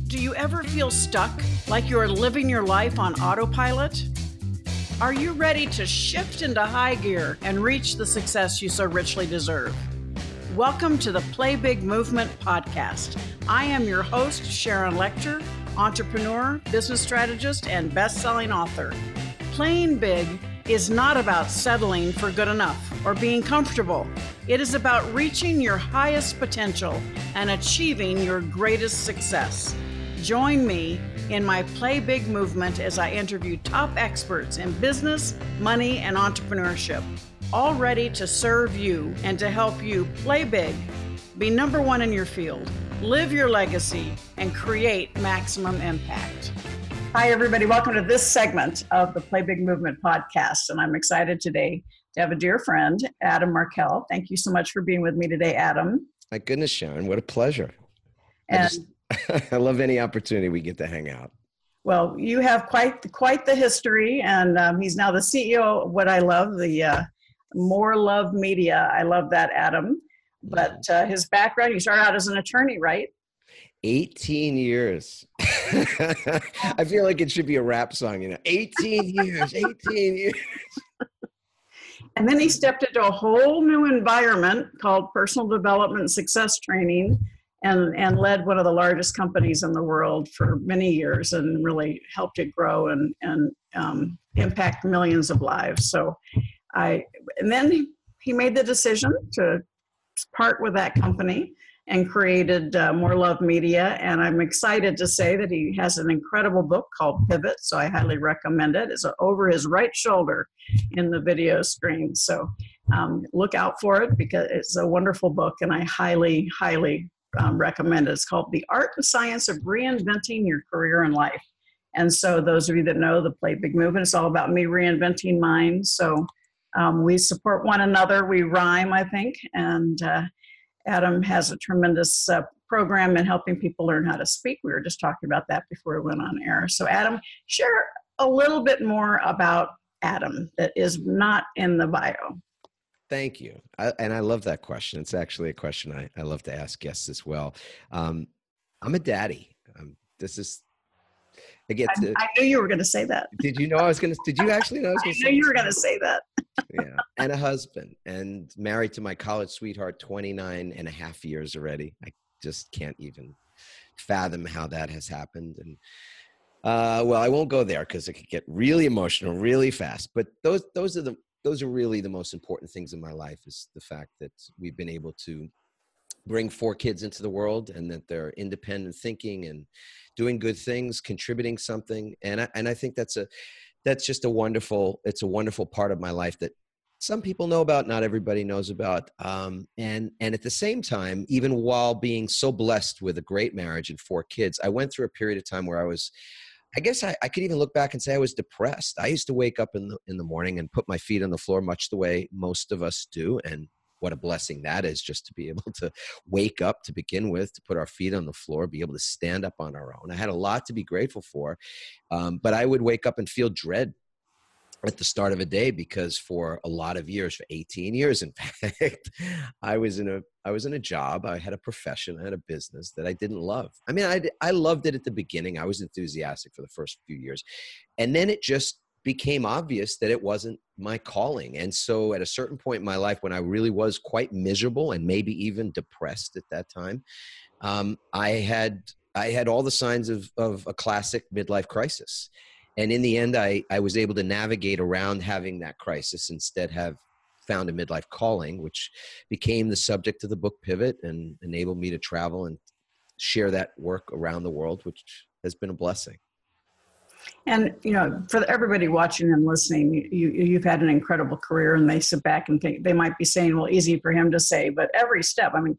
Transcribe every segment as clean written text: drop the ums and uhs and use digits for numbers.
Do you ever feel stuck, like you're living your life on autopilot? Are you ready to shift into high gear and reach the success you so richly deserve? Welcome to the Play Big Movement podcast. I am your host, Sharon Lechter, entrepreneur, business strategist, and best-selling author. Playing big is not about settling for good enough or being comfortable. It is about reaching your highest potential and achieving your greatest success. Join me in my Play Big movement as I interview top experts in business, money, and entrepreneurship, all ready to serve you and to help you play big, be number one in your field, live your legacy, and create maximum impact. Hi, everybody. Welcome to this segment of the Play Big Movement podcast. And I'm excited today to have a dear friend, Adam Markel. Thank you so much for being with me today, Adam. My goodness, Sharon, what a pleasure. And I love any opportunity we get to hang out. Well, you have quite the history, and he's now the CEO of what I love, the More Love Media. I love that, Adam. But his background, you started out as an attorney, right? 18 years. I feel like it should be a rap song, 18 years, 18 years. And then he stepped into a whole new environment called personal development and success training, and led one of the largest companies in the world for many years and really helped it grow and impact millions of lives. And then he made the decision to part with that company and created More Love Media. And I'm excited to say that he has an incredible book called Pivot. So I highly recommend it. It's over his right shoulder in the video screen. So look out for it because it's a wonderful book and I highly recommend it. It's called The Art and Science of Reinventing Your Career and Life. And so those of you that know the Play Big Movement, it's all about me reinventing mine. So we support one another. We rhyme, I think. And Adam has a tremendous program in helping people learn how to speak. We were just talking about that before we went on air. So Adam, share a little bit more about Adam that is not in the bio. Thank you. I love that question. It's actually a question I love to ask guests as well. I'm a daddy. I knew you were going to say that. Did you actually know I was going to say that? I knew you were going to say that. Yeah. And a husband and married to my college sweetheart, 29 and a half years already. I just can't even fathom how that has happened. And well, I won't go there because it could get really emotional really fast. But those are really the most important things in my life is the fact that we've been able to bring 4 kids into the world and that they're independent thinking and doing good things, contributing something. And I think that's just a wonderful part of my life that some people know about, not everybody knows about. And at the same time, even while being so blessed with a great marriage and 4 kids, I went through a period of time where I guess I could even look back and say I was depressed. I used to wake up in the morning and put my feet on the floor, much the way most of us do. And what a blessing that is, just to be able to wake up to begin with, to put our feet on the floor, be able to stand up on our own. I had a lot to be grateful for, but I would wake up and feel dread at the start of a day because for a lot of years, for 18 years, in fact, I was in a job. I had a profession. I had a business that I didn't love. I mean, I loved it at the beginning. I was enthusiastic for the first few years. And then it just became obvious that it wasn't my calling. And so at a certain point in my life, when I really was quite miserable and maybe even depressed at that time, I had all the signs of a classic midlife crisis. And in the end, I was able to navigate around having that crisis, instead have found a midlife calling, which became the subject of the book Pivot and enabled me to travel and share that work around the world, which has been a blessing. And, for everybody watching and listening, you've had an incredible career, and they sit back and think, they might be saying, well, easy for him to say, but every step, I mean,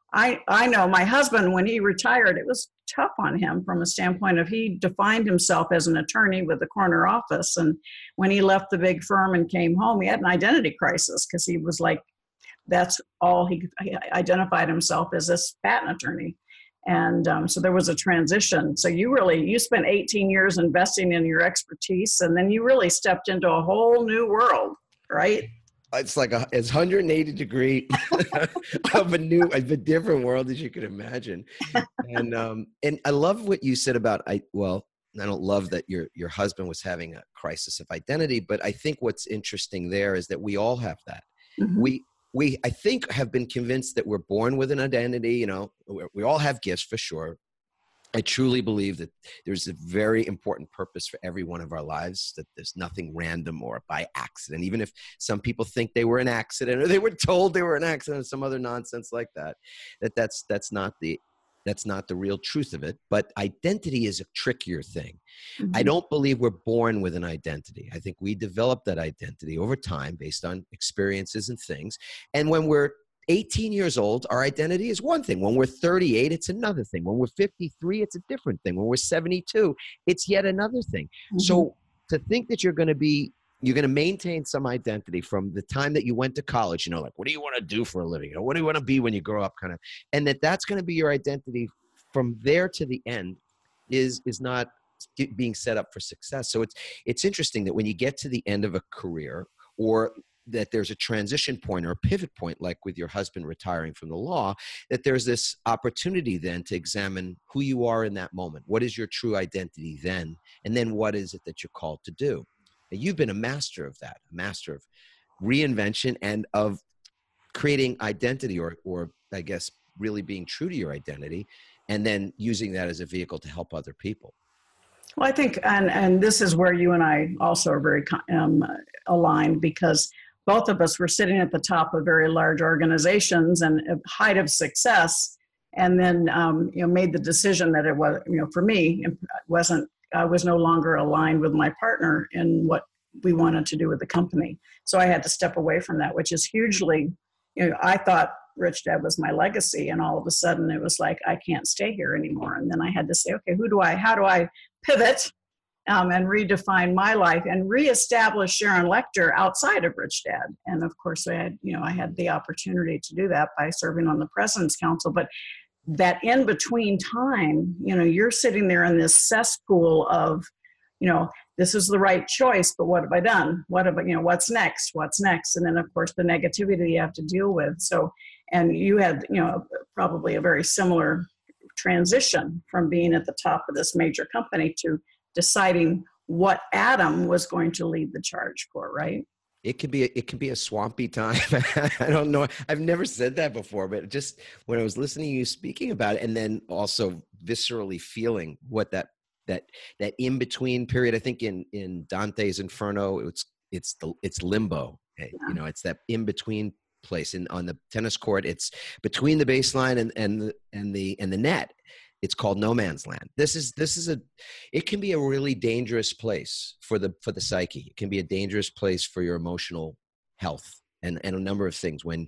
I know my husband, when he retired, it was tough on him from a standpoint of he defined himself as an attorney with the corner office. And when he left the big firm and came home, he had an identity crisis because he was like, that's all he identified himself as, this patent attorney. And so there was a transition. So you spent 18 years investing in your expertise, and then you really stepped into a whole new world, right? it's like it's 180 degree of a different world as you could imagine. And I love what you said about, I don't love that your husband was having a crisis of identity, but I think what's interesting there is that we all have that. Mhm. We I think have been convinced that we're born with an identity. You know, we all have gifts for sure. I truly believe that there's a very important purpose for every one of our lives, that there's nothing random or by accident. Even if some people think they were an accident or they were told they were an accident or some other nonsense like that, that's not the real truth of it. But identity is a trickier thing. I Mhm. don't believe we're born with an identity. I think we develop that identity over time based on experiences and things. And when we're 18 years old, our identity is one thing. When we're 38, it's another thing. When we're 53, it's a different thing. When we're 72, it's yet another thing. Mhm. So to think that you're going to maintain some identity from the time that you went to college, like, what do you want to do for a living? What do you want to be when you grow up, kind of, and that's going to be your identity from there to the end is not being set up for success. So it's interesting that when you get to the end of a career, or that there's a transition point or a pivot point, like with your husband retiring from the law, that there's this opportunity then to examine who you are in that moment. What is your true identity then? And then what is it that you're called to do? And you've been a master of that, a master of reinvention and of creating identity, or I guess really being true to your identity, and then using that as a vehicle to help other people. Well, I think, and this is where you and I also are very aligned, because both of us were sitting at the top of very large organizations and a height of success, and then made the decision that it was, for me, it wasn't. I was no longer aligned with my partner in what we wanted to do with the company, so I had to step away from that, which is hugely. I thought Rich Dad was my legacy, and all of a sudden it was like I can't stay here anymore, and then I had to say, okay, how do I pivot and redefine my life and reestablish Sharon Lechter outside of Rich Dad. And of course, I had the opportunity to do that by serving on the President's Council. But that in between time, you're sitting there in this cesspool of, this is the right choice, but what have I done? What's next? What's next? And then of course the negativity you have to deal with. So, and you had, probably a very similar transition from being at the top of this major company to deciding what Adam was going to lead the charge for, right? It can be a swampy time. I don't know. I've never said that before, but just when I was listening to you speaking about it, and then also viscerally feeling what that in between period. I think in Dante's Inferno, it's limbo. Yeah. It's that in between place. And on the tennis court, it's between the baseline and the net. It's called no man's land. It can be a really dangerous place for the psyche. It can be a dangerous place for your emotional health and a number of things when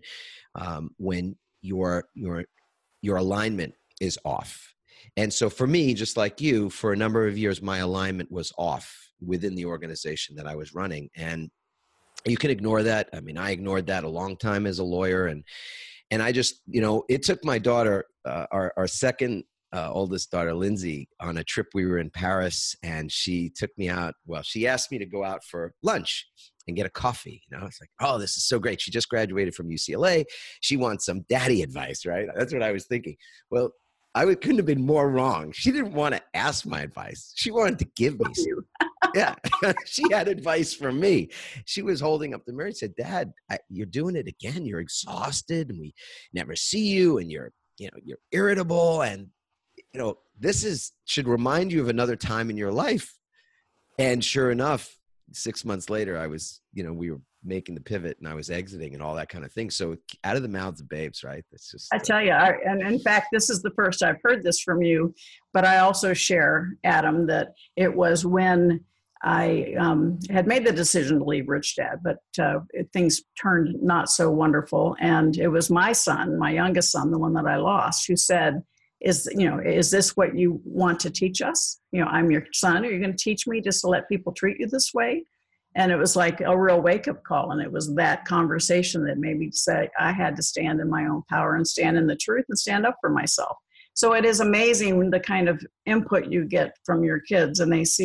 your alignment is off. And so for me, just like you, for a number of years, my alignment was off within the organization that I was running. And you can ignore that. I mean, I ignored that a long time as a lawyer. And I just, it took my daughter, our second oldest daughter, Lindsay, on a trip. We were in Paris, and she took me out. Well, she asked me to go out for lunch and get a coffee. It's like, oh, this is so great. She just graduated from UCLA. She wants some daddy advice, right? That's what I was thinking. Well, couldn't have been more wrong. She didn't want to ask my advice. She wanted to give me some. Yeah, she had advice for me. She was holding up the mirror and said, Dad, you're doing it again. You're exhausted, and we never see you, and you're irritable, and this should remind you of another time in your life. And sure enough, 6 months later, I was, we were making the pivot, and I was exiting and all that kind of thing. So out of the mouths of babes, right? That's just, I tell you, and in fact, this is the first I've heard this from you, but I also share, Adam, that it was when I had made the decision to leave Rich Dad, but things turned not so wonderful. And it was my son, my youngest son, the one that I lost, who said, is this what you want to teach us? I'm your son. Are you going to teach me just to let people treat you this way? And it was like a real wake-up call. And it was that conversation that made me say I had to stand in my own power and stand in the truth and stand up for myself. So it is amazing the kind of input you get from your kids, and they see,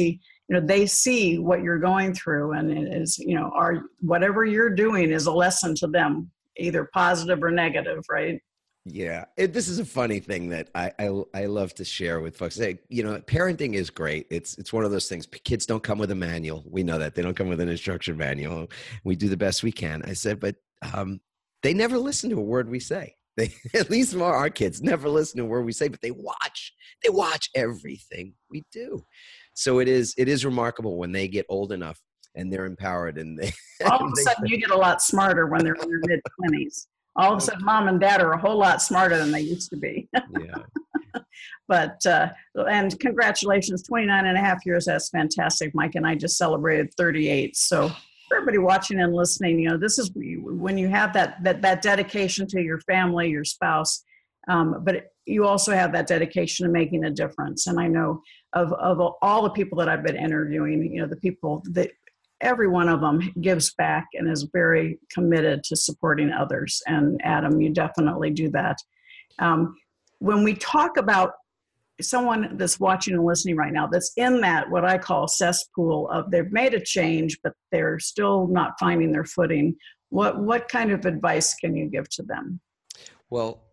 they see what you're going through, and it is, whatever you're doing is a lesson to them, either positive or negative, right? Yeah, this is a funny thing that I love to share with folks. Parenting is great. It's one of those things. Kids don't come with a manual. We know that they don't come with an instruction manual. We do the best we can. I said, but they never listen to a word we say. They, at least our kids, never listen to a word we say, but they watch. They watch everything we do. So it is remarkable when they get old enough and they're empowered, and they all of a sudden you get a lot smarter when they're in their mid-20s. All of a sudden, mom and dad are a whole lot smarter than they used to be. Yeah. But, and congratulations, 29 and a half years. That's fantastic. Mike and I just celebrated 38. So for everybody watching and listening, this is when you have that dedication to your family, your spouse, but you also have that dedication to making a difference. And I know of all the people that I've been interviewing, the people that, every one of them gives back and is very committed to supporting others. And Adam, you definitely do that. When we talk about someone that's watching and listening right now, that's in that, what I call cesspool of, they've made a change, but they're still not finding their footing. What kind of advice can you give to them? Well,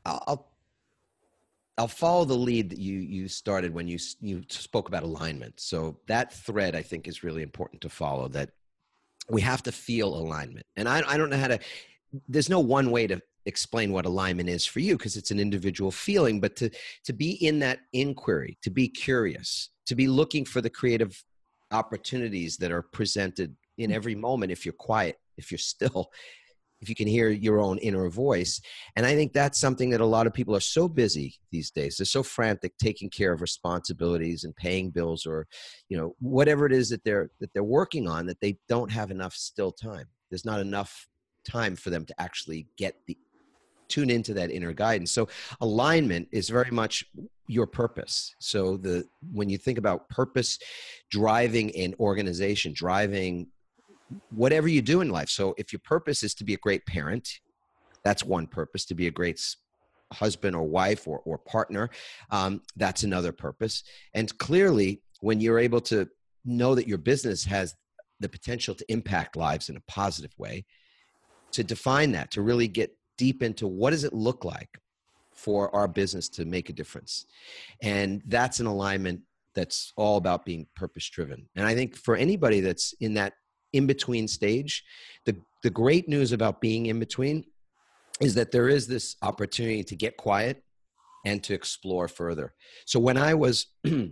I'll follow the lead that you started when you spoke about alignment. So that thread, I think, is really important to follow, that we have to feel alignment. And I don't know there's no one way to explain what alignment is for you, because it's an individual feeling, but to be in that inquiry, to be curious, to be looking for the creative opportunities that are presented in every moment. If you're quiet, if you're still, if you can hear your own inner voice. And I think that's something that a lot of people are so busy these days. They're so frantic taking care of responsibilities and paying bills, or, whatever it is that they're working on, that they don't have enough still time. There's not enough time for them to actually tune into that inner guidance. So alignment is very much your purpose. So when you think about purpose driving an organization, driving whatever you do in life. So if your purpose is to be a great parent, that's one purpose. To be a great husband or wife or partner, that's another purpose. And clearly, when you're able to know that your business has the potential to impact lives in a positive way, to define that, to really get deep into what does it look like for our business to make a difference. And that's an alignment that's all about being purpose driven. And I think for anybody that's in that in-between stage, the great news about being in between is that there is this opportunity to get quiet and to explore further. So when I was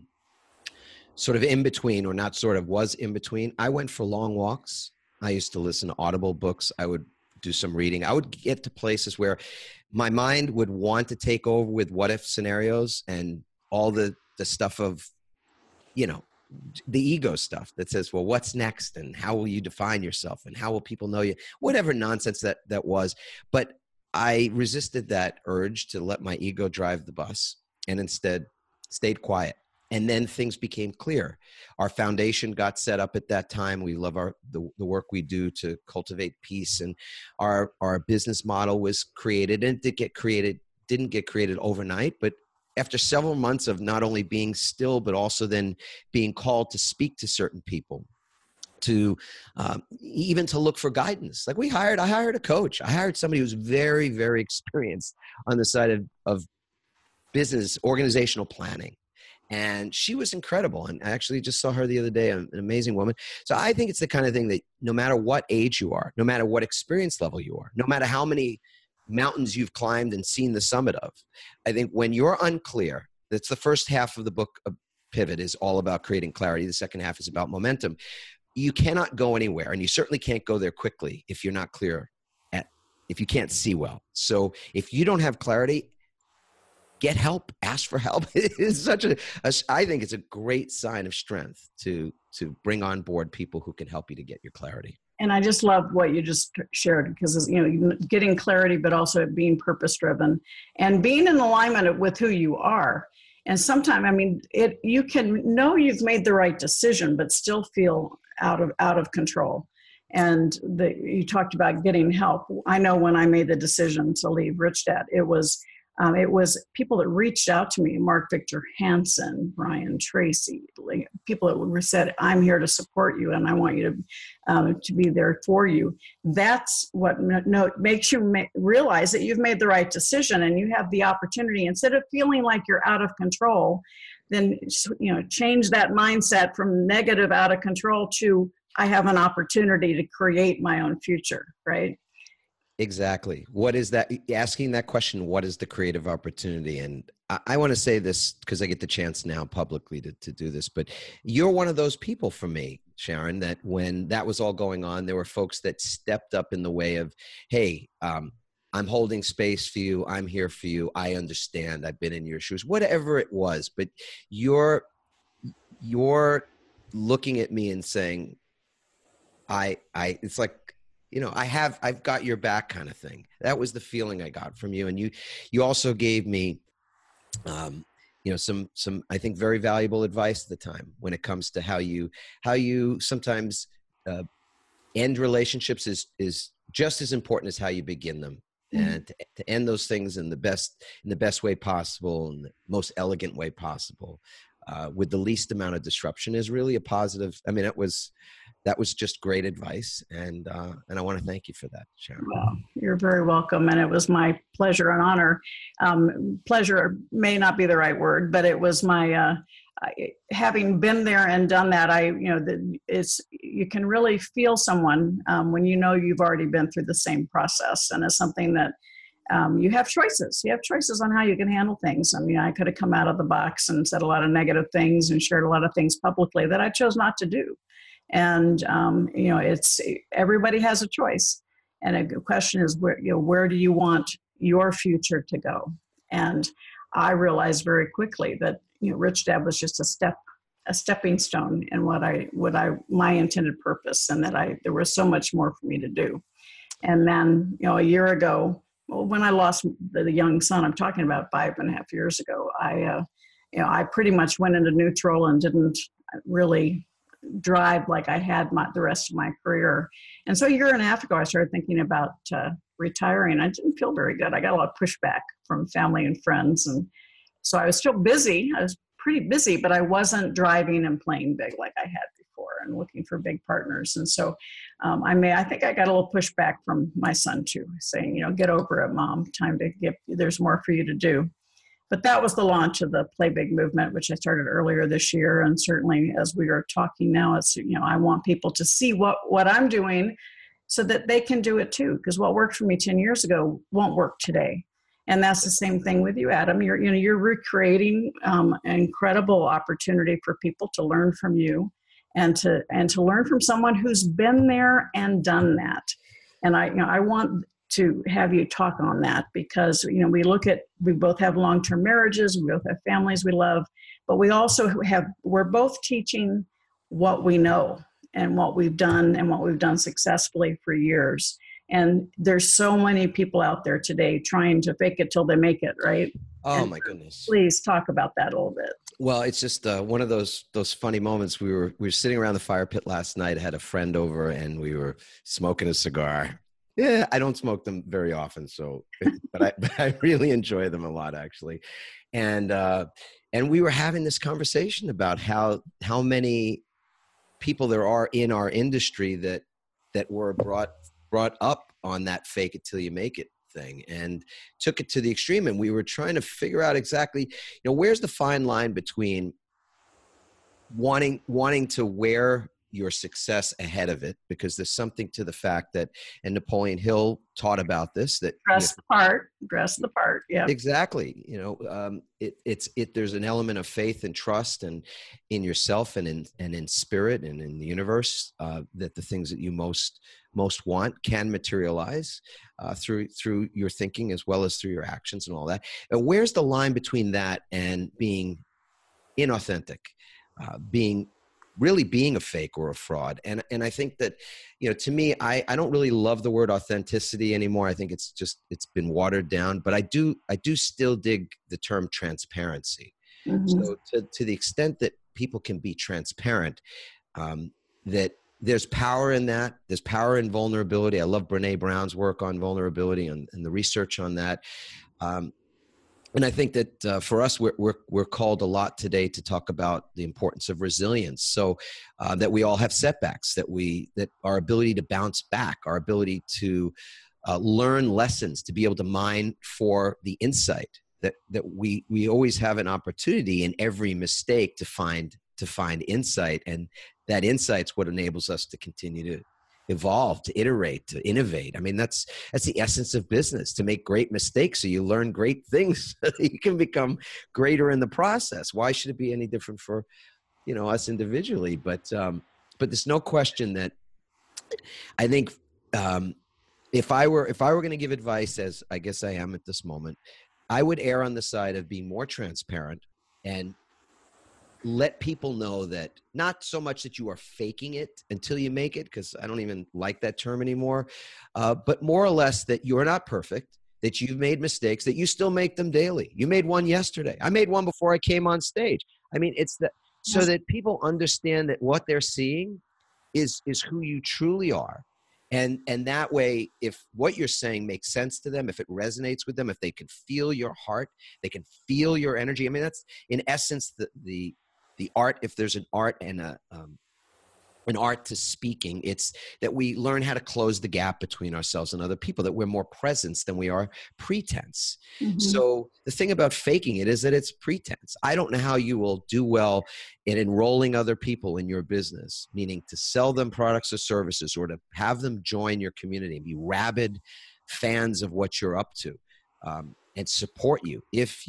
sort of in between, or not sort of, was in between, I went for long walks. I used to listen to Audible books. I would do some reading. I would get to places where my mind would want to take over with what if scenarios and all the stuff of, the ego stuff that says, well, what's next? And how will you define yourself? And how will people know you? Whatever nonsense that was. But I resisted that urge to let my ego drive the bus, and instead stayed quiet. And then things became clear. Our foundation got set up at that time. We love the work we do to cultivate peace. And our business model was created, and didn't get created overnight, but after several months of not only being still, but also then being called to speak to certain people, to even to look for guidance. Like I hired a coach. I hired somebody who's very, very experienced on the side of business, organizational planning. And she was incredible. And I actually just saw her the other day, an amazing woman. So I think it's the kind of thing that no matter what age you are, no matter what experience level you are, no matter how many mountains you've climbed and seen the summit of, I think when you're unclear, that's the first half of the book of Pivot is all about creating clarity. The second half is about momentum. You cannot go anywhere, and you certainly can't go there quickly if you're not clear if you can't see well. So if you don't have clarity, get help, ask for help. It's I think it's a great sign of strength to bring on board people who can help you to get your clarity. And I just love what you just shared, because, getting clarity, but also being purpose-driven and being in alignment with who you are. And sometimes, you can know you've made the right decision, but still feel out of control. And you talked about getting help. I know when I made the decision to leave Rich Dad, it was, It was people that reached out to me, Mark Victor Hansen, Brian Tracy, like, people that said, I'm here to support you and I want you to be there for you. That's what makes you realize that you've made the right decision and you have the opportunity, instead of feeling like you're out of control, then, change that mindset from negative, out of control, to I have an opportunity to create my own future, right? Exactly. What is that? Asking that question, what is the creative opportunity? And I want to say this because I get the chance now publicly to do this, but you're one of those people for me, Sharon, that when that was all going on, there were folks that stepped up in the way of, hey, I'm holding space for you. I'm here for you. I understand. I've been in your shoes, whatever it was, but you're looking at me and saying, it's like, I've got your back kind of thing. That was the feeling I got from you. And you also gave me, some, I think, very valuable advice at the time when it comes to how you sometimes end relationships is just as important as how you begin them. Mm-hmm. And to end those things in the best way possible, in the most elegant way possible, with the least amount of disruption is really a positive. I mean, that was just great advice. And I want to thank you for that, Sharon. Well, you're very welcome. And it was my pleasure and honor. Pleasure may not be the right word, but it was my, having been there and done that, you can really feel someone when you've already been through the same process. And it's something that you have choices. You have choices on how you can handle things. I mean, I could have come out of the box and said a lot of negative things and shared a lot of things publicly that I chose not to do. And, it's everybody has a choice. And the question is, where do you want your future to go? And I realized very quickly that, Rich Dad was just a stepping stone in my intended purpose, and that there was so much more for me to do. And then, a year ago, when I lost the young son I'm talking about 5.5 years ago, I pretty much went into neutral and didn't really drive like I had the rest of my career. And so a year and a half ago, I started thinking about retiring. I didn't feel very good. I got a lot of pushback from family and friends. And so I was still busy. I was pretty busy, but I wasn't driving and playing big like I had before and looking for big partners. And so I think I got a little pushback from my son too, saying, get over it, Mom. There's more for you to do. But that was the launch of the Play Big movement, which I started earlier this year. And certainly as we are talking now, it's, I want people to see what I'm doing so that they can do it too. Because what worked for me 10 years ago won't work today. And that's the same thing with you, Adam. You're recreating an incredible opportunity for people to learn from you and to learn from someone who's been there and done that. And I want to have you talk on that, because we both have long-term marriages, we both have families we love, but we're both teaching what we know and what we've done and what we've done successfully for years. And there's so many people out there today trying to fake it till they make it, right? Oh, my goodness. Please talk about that a little bit. Well, it's just one of those funny moments. We were sitting around the fire pit last night. I had a friend over and we were smoking a cigar. Yeah, I don't smoke them very often, but I really enjoy them a lot, actually. And we were having this conversation about how many people there are in our industry that were brought up on that fake it till you make it thing and took it to the extreme. And we were trying to figure out exactly, where's the fine line between wanting to wear your success ahead of it, because there's something to the fact that, and Napoleon Hill taught about this, that dress the part. Yeah, exactly. There's an element of faith and trust and in yourself and in spirit and in the universe, that the things that you most want can materialize through your thinking as well as through your actions and all that. And where's the line between that and being inauthentic, being a fake or a fraud? And I think that, to me, I don't really love the word authenticity anymore. I think it's been watered down, but I do still dig the term transparency. Mm-hmm. So to the extent that people can be transparent, that there's power in that. There's power in vulnerability. I love Brene Brown's work on vulnerability and the research on that. And I think that for us, we're called a lot today to talk about the importance of resilience. So that we all have setbacks, that our ability to bounce back, our ability to learn lessons, to be able to mine for the insight, that we always have an opportunity in every mistake to find insight, and that insight's what enables us to continue to evolve, to iterate, to innovate. I mean, that's the essence of business, to make great mistakes so you learn great things. You can become greater in the process. Why should it be any different for, us individually? But there's no question that I think if I were going to give advice, as I guess I am at this moment, I would err on the side of being more transparent and let people know that not so much that you are faking it until you make it, because I don't even like that term anymore, but more or less that you're not perfect, that you've made mistakes, that you still make them daily. You made one yesterday. I made one before I came on stage. I mean, it's that so that people understand that what they're seeing is who you truly are. And that way, if what you're saying makes sense to them, if it resonates with them, if they can feel your heart, they can feel your energy. I mean, that's in essence the art. If there's an art and an art to speaking, it's that we learn how to close the gap between ourselves and other people, that we're more presence than we are pretense. Mm-hmm. So the thing about faking it is that it's pretense. I don't know how you will do well in enrolling other people in your business, meaning to sell them products or services, or to have them join your community and be rabid fans of what you're up to, and support you if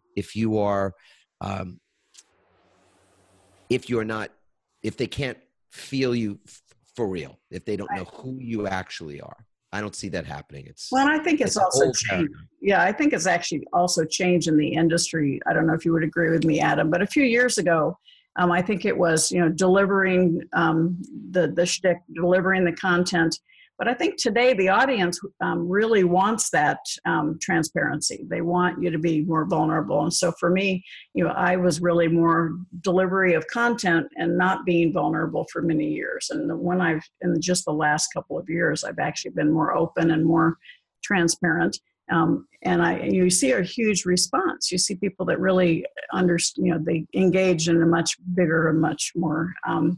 they can't feel you for real, if they don't know who you actually are. I don't see that happening. Well, I think it's also changed. Yeah, I think it's actually also changed in the industry. I don't know if you would agree with me, Adam, but a few years ago, I think it was, delivering the shtick, delivering the content. But I think today the audience really wants that transparency. They want you to be more vulnerable. And so for me, I was really more delivery of content and not being vulnerable for many years. And in just the last couple of years, I've actually been more open and more transparent. And you see a huge response. You see people that really understand, they engage in a much bigger and much more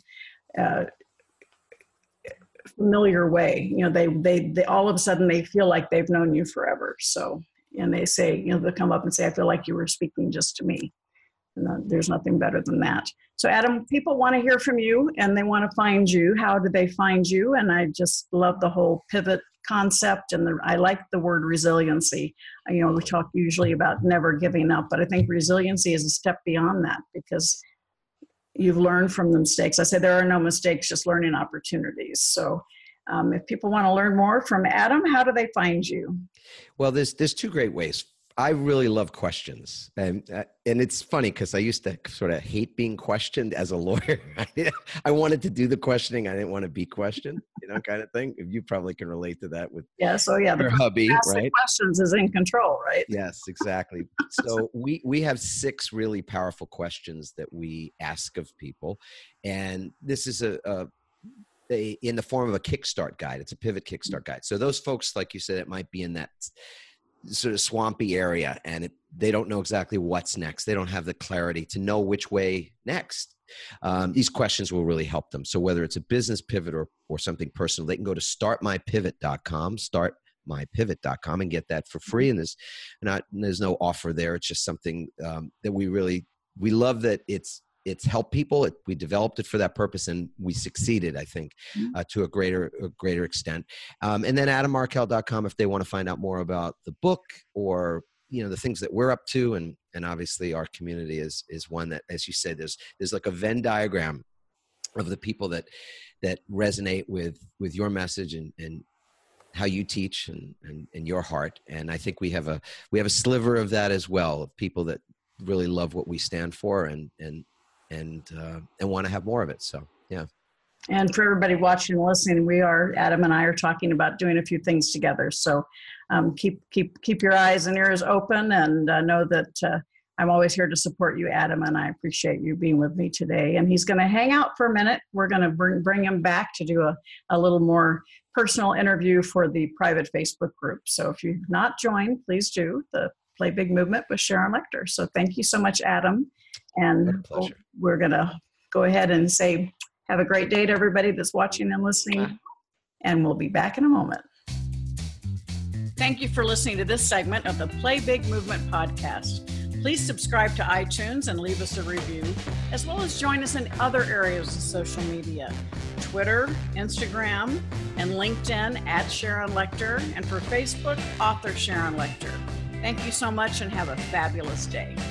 familiar way. They all of a sudden they feel like they've known you forever. So, and they say, they'll come up and say, I feel like you were speaking just to me. And there's nothing better than that. So Adam, people want to hear from you and they want to find you. How do they find you? And I just love the whole pivot concept. And I like the word resiliency. We talk usually about never giving up, but I think resiliency is a step beyond that, because you've learned from the mistakes. I say there are no mistakes, just learning opportunities. So if people want to learn more from Adam, how do they find you? Well, there's two great ways. I really love questions. And it's funny because I used to sort of hate being questioned as a lawyer. I wanted to do the questioning. I didn't want to be questioned, kind of thing. You probably can relate to that with your hubby, right? Questions is in control, right? Yes, exactly. So we have 6 really powerful questions that we ask of people. And this is in the form of a Kickstart guide. It's a pivot Kickstart guide. So those folks, like you said, it might be in that sort of swampy area and they don't know exactly what's next. They don't have the clarity to know which way next. These questions will really help them. So whether it's a business pivot or something personal, they can go to startmypivot.com, startmypivot.com, and get that for free. And there's no offer there. It's just something that we love, that it's helped people. We developed it for that purpose, and we succeeded, I think, to a greater extent. And then adammarkel.com if they want to find out more about the book or the things that we're up to, and obviously our community is one that, as you said, there's like a Venn diagram of the people that resonate with your message and how you teach and your heart. And I think we have a sliver of that as well, of people that really love what we stand for and want to have more of it. So, yeah. And for everybody watching and listening, Adam and I are talking about doing a few things together. So keep your eyes and ears open, and know that I'm always here to support you, Adam, and I appreciate you being with me today. And he's going to hang out for a minute. We're going to bring him back to do a little more personal interview for the private Facebook group. So if you've not joined, please do. The Play Big Movement with Sharon Lechter. So thank you so much, Adam. What a And pleasure. we're going to go ahead and say, have a great day to everybody that's watching and listening. And we'll be back in a moment. Thank you for listening to this segment of the Play Big Movement podcast. Please subscribe to iTunes and leave us a review, as well as join us in other areas of social media, Twitter, Instagram, and LinkedIn at Sharon Lechter, and for Facebook, author Sharon Lechter. Thank you so much and have a fabulous day.